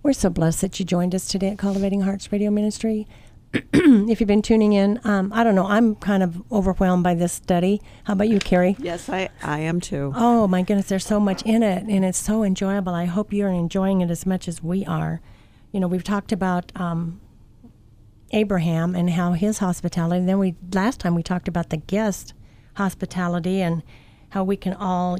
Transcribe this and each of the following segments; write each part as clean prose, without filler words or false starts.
We're so blessed that you joined us today at Cultivating Hearts Radio Ministry. If you've been tuning in, I don't know, I'm kind of overwhelmed by this study. How about you, Carrie? Yes, I am too. Oh, my goodness, there's so much in it, and it's so enjoyable. I hope you're enjoying it as much as we are. You know, we've talked about Abraham and how his hospitality. Then last time we talked about the guest hospitality and how we can all,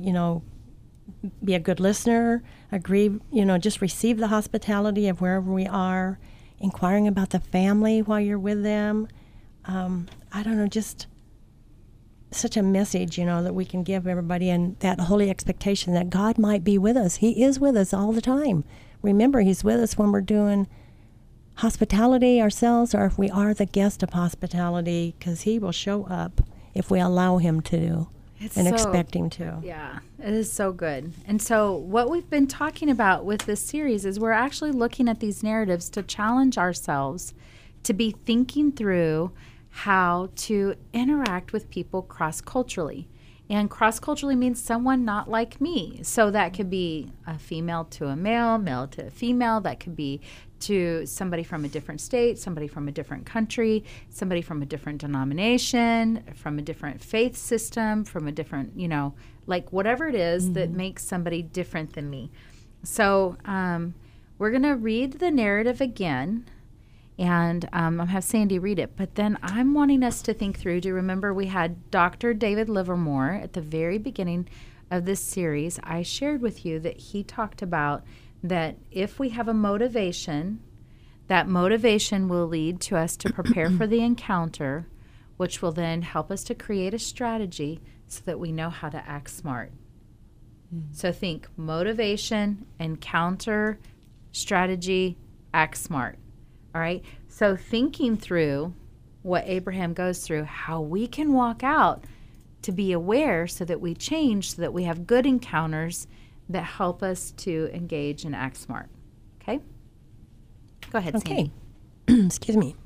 be a good listener, agree, just receive the hospitality of wherever we are, inquiring about the family while you're with them. I don't know, just such a message, that we can give everybody, and that holy expectation that God might be with us. He is with us all the time. Remember, He's with us when we're doing hospitality ourselves, or if we are the guest of hospitality, because He will show up if we allow Him to expect Him to. Yeah, it is so good. And so what we've been talking about with this series is we're actually looking at these narratives to challenge ourselves to be thinking through how to interact with people cross-culturally. And cross-culturally means someone not like me. So that could be a female to a male, male to a female. That could be to somebody from a different state, somebody from a different country, somebody from a different denomination, from a different faith system, from a different, whatever it is that makes somebody different than me. So we're going to read the narrative again. And I'll have Sandy read it. But then I'm wanting us to think through. Do you remember we had Dr. David Livermore at the very beginning of this series? I shared with you that he talked about that if we have a motivation, that motivation will lead to us to prepare for the encounter, which will then help us to create a strategy so that we know how to act smart. So think motivation, encounter, strategy, act smart. All right, so thinking through what Abraham goes through, how we can walk out to be aware so that we change, so that we have good encounters that help us to engage and act smart. Okay? Go ahead, Sandy. Excuse me.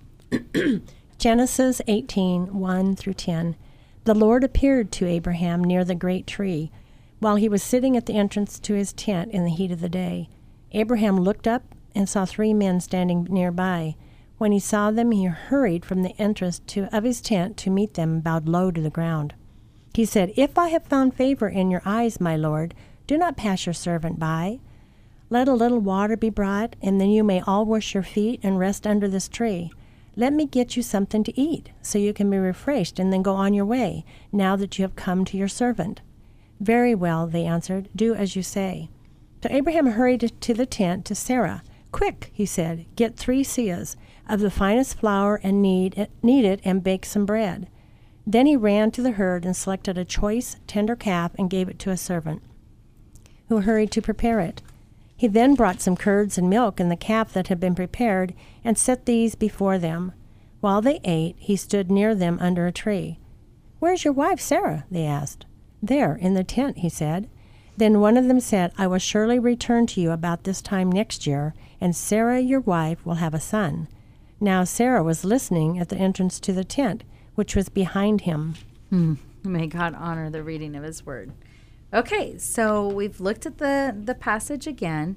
Genesis 18:1-10. The Lord appeared to Abraham near the great tree while he was sitting at the entrance to his tent in the heat of the day. Abraham looked up and saw 3 men standing nearby. When he saw them, he hurried from the entrance of his tent to meet them and bowed low to the ground. He said, "If I have found favor in your eyes, my Lord, do not pass your servant by. Let a little water be brought, and then you may all wash your feet and rest under this tree. Let me get you something to eat, so you can be refreshed and then go on your way, now that you have come to your servant." "Very well," they answered, "do as you say." So Abraham hurried to the tent to Sarah. "Quick," he said, "get 3 seahs of the finest flour and knead it and bake some bread." Then he ran to the herd and selected a choice, tender calf and gave it to a servant, who hurried to prepare it. He then brought some curds and milk and the calf that had been prepared and set these before them. While they ate, he stood near them under a tree. "Where's your wife, Sarah?" they asked. "There, in the tent," he said. Then one of them said, "I will surely return to you about this time next year, and Sarah, your wife, will have a son." Now Sarah was listening at the entrance to the tent, which was behind him. May God honor the reading of His word. Okay, so we've looked at the passage again.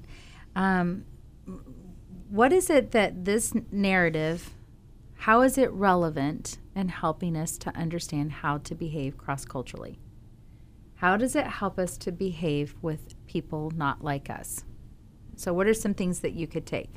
What is it that this narrative, how is it relevant in helping us to understand how to behave cross-culturally? How does it help us to behave with people not like us? So what are some things that you could take?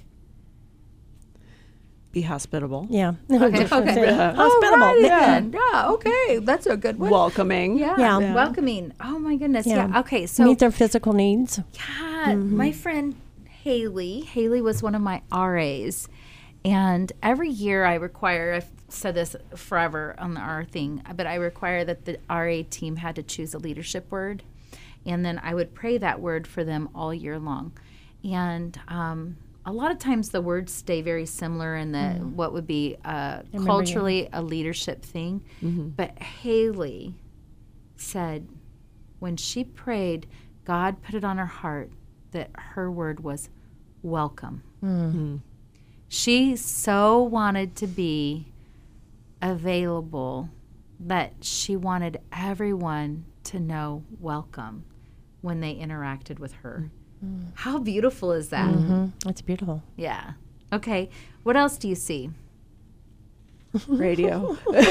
Be hospitable. Yeah. Okay. Hospitable. Right, yeah, okay. That's a good one. Welcoming. Yeah. Welcoming. Oh, my goodness. Yeah. Okay, so. Meet their physical needs. Yeah. My friend Haley was one of my RAs. And every year I've said this forever on the R thing, but I require that the RA team had to choose a leadership word. And then I would pray that word for them all year long. And a lot of times the words stay very similar in the what would be culturally a leadership thing. But Haley said when she prayed, God put it on her heart that her word was welcome. She so wanted to be available that she wanted everyone to know welcome when they interacted with her. How beautiful is that? It's beautiful. Yeah. Okay. What else do you see? Radio. Okay. We're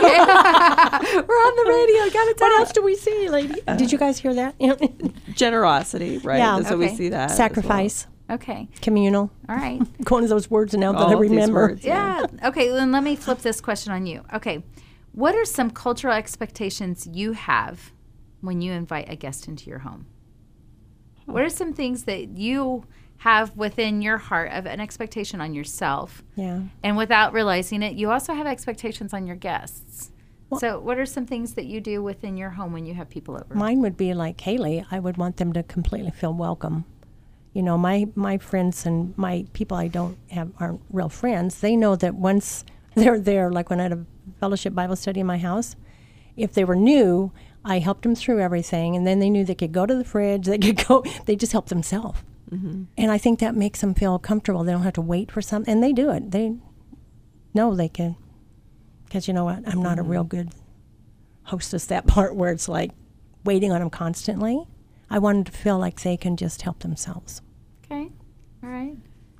on the radio. Got to tell What else do we see, lady? Did you guys hear that? Generosity, right? Yeah. So we Okay. see that. as Sacrifice, Okay. communal. All right. Going to those words now that All I of these remember. words. Yeah. Okay. Then let me flip this question on you. Okay. What are some cultural expectations you have when you invite a guest into your home? What are some things that you have within your heart of an expectation on yourself? Yeah. And without realizing it, you also have expectations on your guests. So what are some things that you do within your home when you have people over? Mine would be like Haley. I would want them to completely feel welcome. You know, my friends and my people I don't have aren't real friends. They know that once they're there, like when I had a fellowship Bible study in my house, if they were new, I helped them through everything, and then they knew they could go to the fridge. They could go. They just helped themselves, and I think that makes them feel comfortable. They don't have to wait for something, and they do it. They know they can, because you know what? I'm not a real good hostess. That part where it's like waiting on them constantly. I wanted to feel like they can just help themselves. Okay. All right.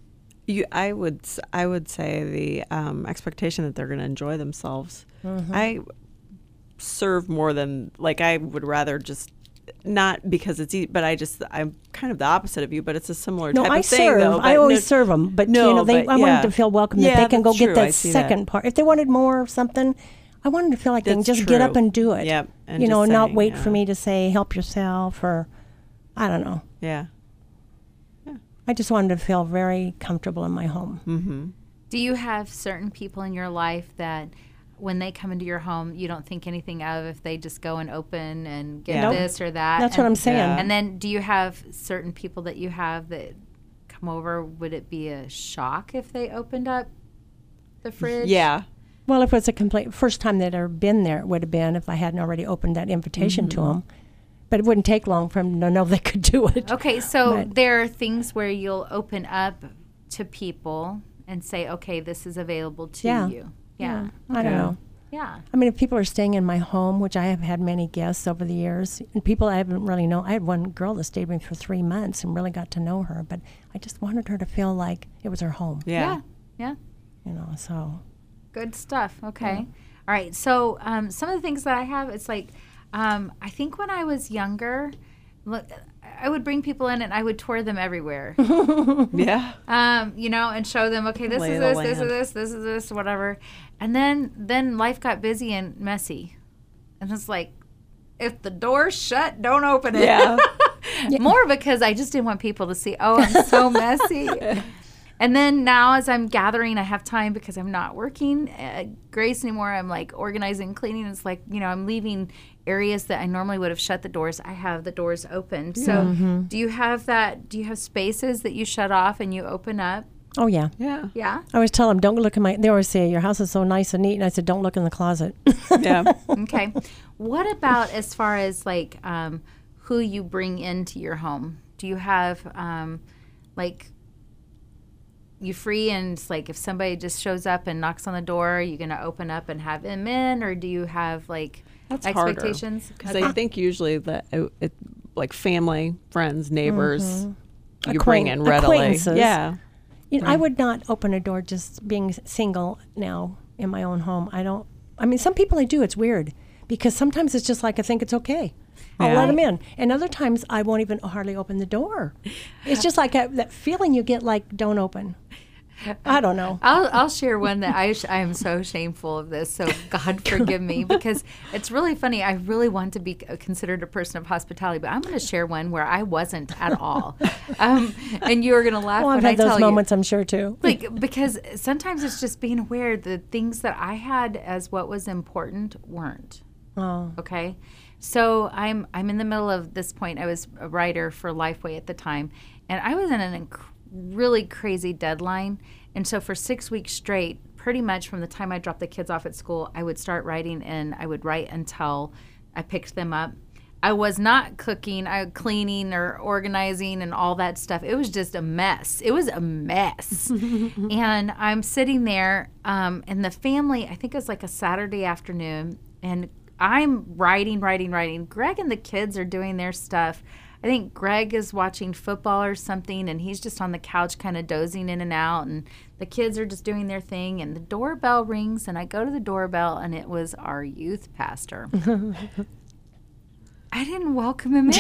I would say the expectation that they're going to enjoy themselves. I serve more than, like, I would rather just, not because it's easy, but I'm kind of the opposite of you, but it's a similar type I of thing, serve. though. I always serve them, but No, you know, but I wanted yeah. to feel welcome that Yeah, they can go that's get true. I that see second part. If they wanted more of something, I wanted to feel like they can That's just get up true. and do it. Yep, and you know, just not saying, wait yeah. for me to say help yourself or I don't know. Yeah. I just wanted to feel very comfortable in my home. Mm-hmm. Do you have certain people in your life that when they come into your home, you don't think anything of if they just go and open and get Yeah. Nope. this or that? That's what I'm saying. Yeah. And then do you have certain people that you have that come over? Would it be a shock if they opened up the fridge? Yeah. Well, if it's a complete first time they'd ever been there, it would have been if I hadn't already opened that invitation to them. But it wouldn't take long for them to know they could do it. Okay, so But- there are things where you'll open up to people and say, okay, this is available to Yeah. you. Yeah. I don't Yeah. know. Yeah. I mean, if people are staying in my home, which I have had many guests over the years, and people I haven't really known. I had one girl that stayed with me for 3 months and really got to know her, but I just wanted her to feel like it was her home. Yeah. Yeah. You know, so Good stuff. Okay. All right. So some of the things that I have, it's like, I think when I was younger, look, I would bring people in and I would tour them everywhere. Yeah. You know, and show them, okay, this Lay is the this, this is land. this, this is this, whatever. And then life got busy and messy. And it's like, if the door's shut, don't open it. Yeah. More because I just didn't want people to see, oh, I'm so messy. And then now as I'm gathering, I have time because I'm not working at Grace anymore. I'm like organizing, cleaning. It's like, you know, I'm leaving areas that I normally would have shut the doors. I have the doors open. So do you have that? Do you have spaces that you shut off and you open up? oh yeah. Yeah. Yeah. I always tell them, don't look in my. They always say your house is so nice and neat, and I said, don't look in the closet. Yeah. Okay. What about as far as like who you bring into your home? Do you have like you free and it's like if somebody just shows up and knocks on the door, are you going to open up and have them in, or do you have like That's expectations? Because I think usually that it, like family, friends, neighbors, you bring in readily. Acquaintances. Yeah. You know, I would not open a door just being single now in my own home. I mean, some people I do. It's weird because sometimes it's just like I think it's okay. I'll Yeah. let them in. And other times I won't even hardly open the door. It's just like that feeling you get like, don't open. I don't know. I'll share one that I am so shameful of this, so God forgive me, because it's really funny. I really want to be considered a person of hospitality, but I'm going to share one where I wasn't at all. And you're going to laugh Well, I've when I had tell those you. moments, I'm sure, too. Like, because sometimes it's just being aware the things that I had as what was important weren't. Oh. Okay. So I'm in the middle of this point. I was a writer for Lifeway at the time, and I was in an really crazy deadline. And so for 6 weeks straight, pretty much from the time I dropped the kids off at school, I would start writing, and I would write until I picked them up. I was not cooking, cleaning or organizing and all that stuff. It was just a mess. It was a mess. And I'm sitting there, and the family, I think it was like a Saturday afternoon, and I'm writing. Greg and the kids are doing their stuff. I think Greg is watching football or something, and he's just on the couch kind of dozing in and out, and the kids are just doing their thing, and the doorbell rings, and I go to the doorbell, and it was our youth pastor. I didn't welcome him in.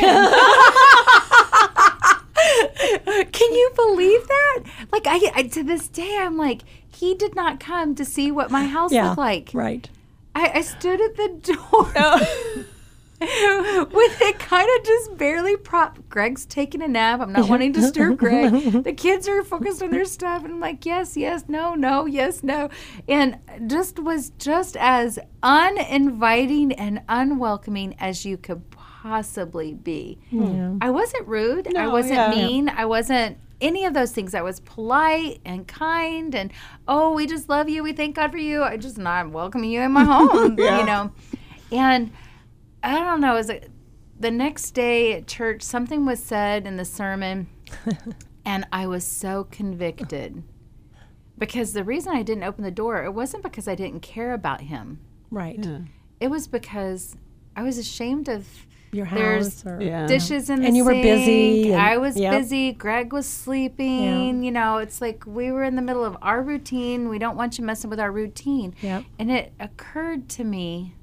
Can you believe that? Like, I to this day, I'm like, he did not come to see what my house looked like. Right. I stood at the door with it kind of just barely propped. Greg's taking a nap. I'm not wanting to disturb Greg. The kids are focused on their stuff. And I'm like, yes, yes, no, no, yes, no. And was just as uninviting and unwelcoming as you could possibly be. Yeah. I wasn't rude. I No, wasn't yeah. mean. I wasn't any of those things. I was polite and kind and, oh, we just love you. We thank God for you. I'm welcoming you in my home, you know. And I don't know, the next day at church, something was said in the sermon, and I was so convicted. Because the reason I didn't open the door, it wasn't because I didn't care about him. Right. Yeah. It was because I was ashamed of Your There's house. Or, Yeah. dishes in the And you were sink. busy, and- I was yep. busy. Greg was sleeping. You know, it's like we were in the middle of our routine. We don't want you messing with our routine. Yep. And it occurred to me,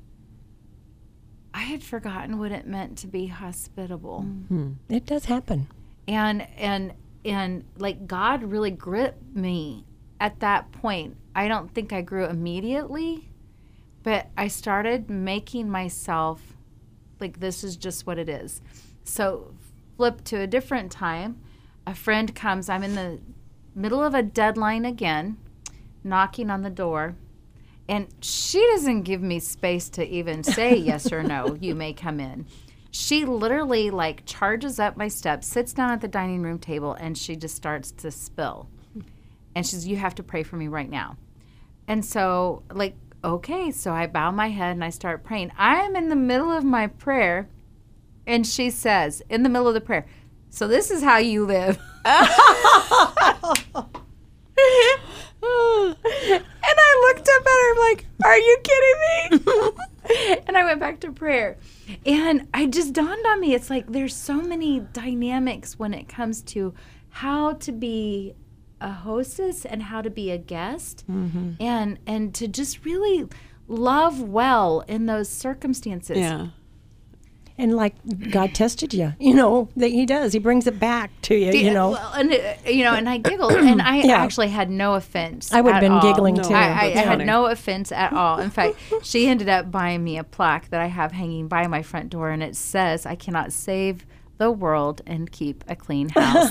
I had forgotten what it meant to be hospitable. It does happen. And like God really gripped me at that point. I don't think I grew immediately, but I started making myself like, this is just what it is. So flip to a different time. A friend comes. I'm in the middle of a deadline again, knocking on the door. And she doesn't give me space to even say yes or no, you may come in. She literally like charges up my steps, sits down at the dining room table, and she just starts to spill. And she's, you have to pray for me right now. And so like, okay, so I bow my head and I start praying. I am in the middle of my prayer, and she says, in the middle of the prayer, so this is how you live. And I looked up at her, I'm like, are you kidding me? And I went back to prayer. And it just dawned on me, it's like there's so many dynamics when it comes to how to be a hostess and how to be a guest, and to just really love well in those circumstances. Yeah. And like God tested you, you know, that he does. He brings it back to you, you know. Well, and and I giggled, and I Yeah. actually had no offense. I would have at been all. giggling No, too. I That's had funny. no offense at all. In fact, she ended up buying me a plaque that I have hanging by my front door, and it says, "I cannot save the world and keep a clean house."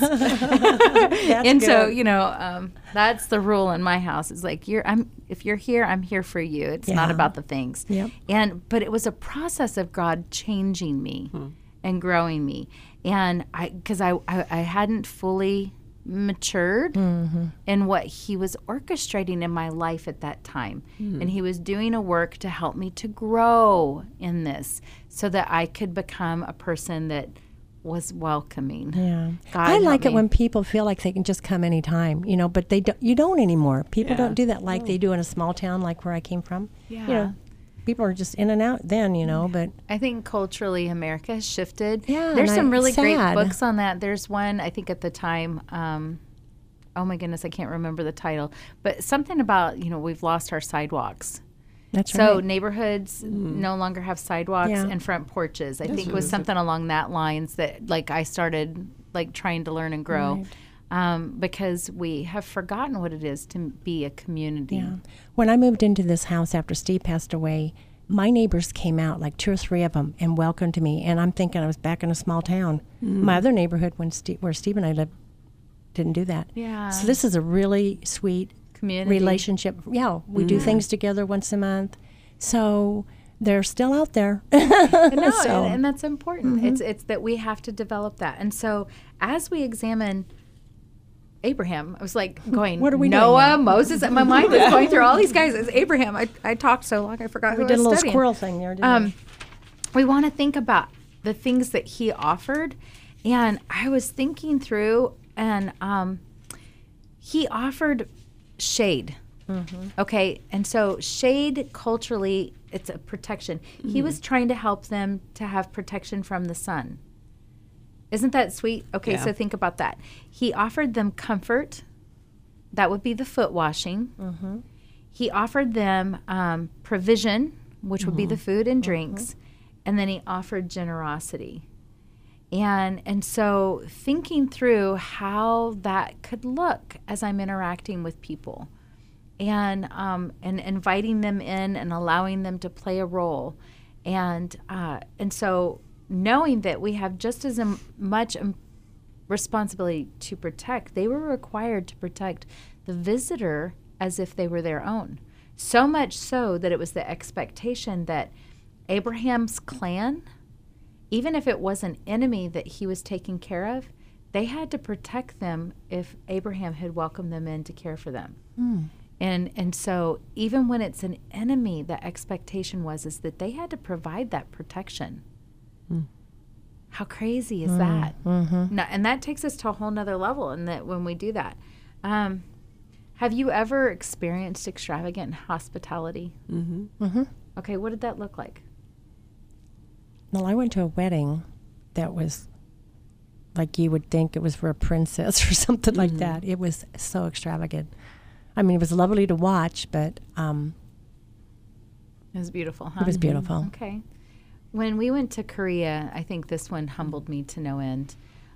And so, good. that's the rule in my house. It's like if you're here, I'm here for you. It's not Yeah. about the things. Yep. But it was a process of God changing me and growing me, and because I hadn't fully matured in what he was orchestrating in my life at that time. And he was doing a work to help me to grow in this so that I could become a person that was welcoming. Yeah. God I help like it me. when people feel like they can just come anytime, you know, but you don't anymore. People Yeah. don't do that like they do in a small town like where I came from. Yeah. You know, people are just in and out then, you know, but I think culturally America has shifted. Yeah, There's and some really it's great sad. books on that. There's one, I think at the time, oh my goodness, I can't remember the title, but something about, we've lost our sidewalks. that's So right. neighborhoods no longer have sidewalks Yeah. and front porches. I think it what was it is. something along that lines that like I started like trying to learn and grow. Because we have forgotten what it is to be a community. Yeah. When I moved into this house after Steve passed away, my neighbors came out, like 2 or 3 of them, and welcomed me. And I'm thinking I was back in a small town. My other neighborhood, where Steve and I lived, didn't do that. Yeah. So this is a really sweet Community. relationship. Yeah, we do things together once a month. So they're still out there. No, So- and that's important. It's that we have to develop that. And so as we examine Abraham, I was like going, What are we doing Noah, now? Moses, and my mind was going through all these guys. It's Abraham. I talked so long, I forgot who We I did a was little studying. squirrel thing there, didn't we? We want to think about the things that he offered. And I was thinking through, and he offered shade. Okay, and so shade culturally, it's a protection. He was trying to help them to have protection from the sun. Isn't that sweet? Okay, Yeah. so think about that. He offered them comfort. That would be the foot washing. Mm-hmm. He offered them provision, which would be the food and drinks. And then he offered generosity. And so thinking through how that could look as I'm interacting with people and inviting them in and allowing them to play a role. And so knowing that we have just as much responsibility to protect, they were required to protect the visitor as if they were their own. So much so that it was the expectation that Abraham's clan, even if it was an enemy that he was taking care of, they had to protect them if Abraham had welcomed them in to care for them. And so even when it's an enemy, the expectation is that they had to provide that protection. How crazy is that? No, and that takes us to a whole nother level. And that when we do that, have you ever experienced extravagant hospitality? Okay, what did that look like? Well, I went to a wedding that was like you would think it was for a princess or something like that. It was so extravagant. I mean, it was lovely to watch, but It was beautiful, huh? it was beautiful. Okay. When we went to Korea, I think this one humbled me to no end.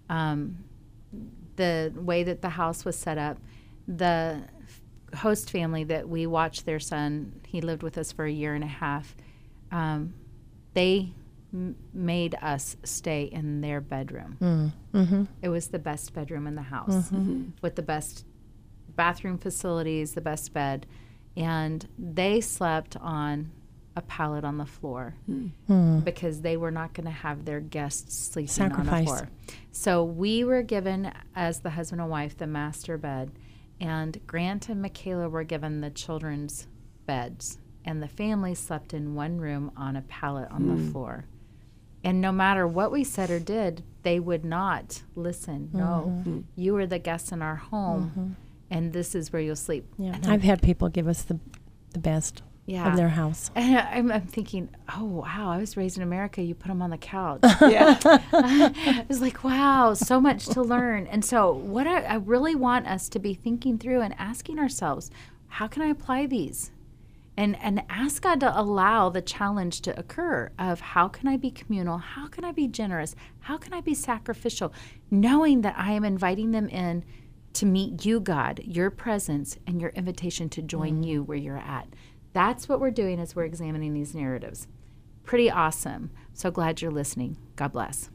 The way that the house was set up, the host family that we watched their son, he lived with us for a year and a half, they made us stay in their bedroom. It was the best bedroom in the house with the best bathroom facilities, the best bed. And they slept on a pallet on the floor because they were not going to have their guests sleeping on the floor. So we were given, as the husband and wife, the master bed, and Grant and Michaela were given the children's beds, and the family slept in one room on a pallet on the floor. And no matter what we said or did, they would not listen. No, you are the guests in our home, and this is where you'll sleep. Yeah, I've had people give us the best of their house. And I'm thinking, oh, wow, I was raised in America. You put them on the couch. Yeah. It was like, wow, so much to learn. And so what I really want us to be thinking through and asking ourselves, how can I apply these? And ask God to allow the challenge to occur of how can I be communal? How can I be generous? How can I be sacrificial? Knowing that I am inviting them in to meet you, God, your presence and your invitation to join you where you're at. That's what we're doing as we're examining these narratives. Pretty awesome. So glad you're listening. God bless.